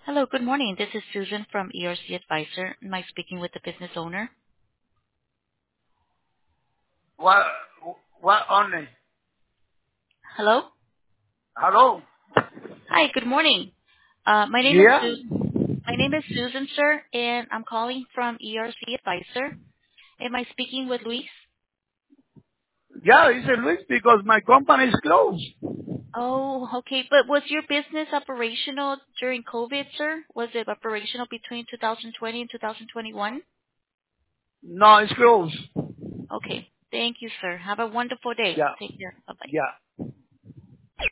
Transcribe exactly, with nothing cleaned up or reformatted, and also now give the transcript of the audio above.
Hello, good morning. This is Susan from E R C Advisor. Am I speaking with the business owner? What, what only? Hello? Hello? Hi, good morning. Uh, my name is Yeah? Su- my name is Susan, sir, and I'm calling from E R C Advisor. Am I speaking with Luis? Yeah, it's a Luis because my company is closed. Oh, okay. But was your business operational during COVID, sir? Was it operational between two thousand twenty and two thousand twenty-one? No, it's closed. Okay. Thank you, sir. Have a wonderful day. Yeah, Take care. Bye-bye. yeah.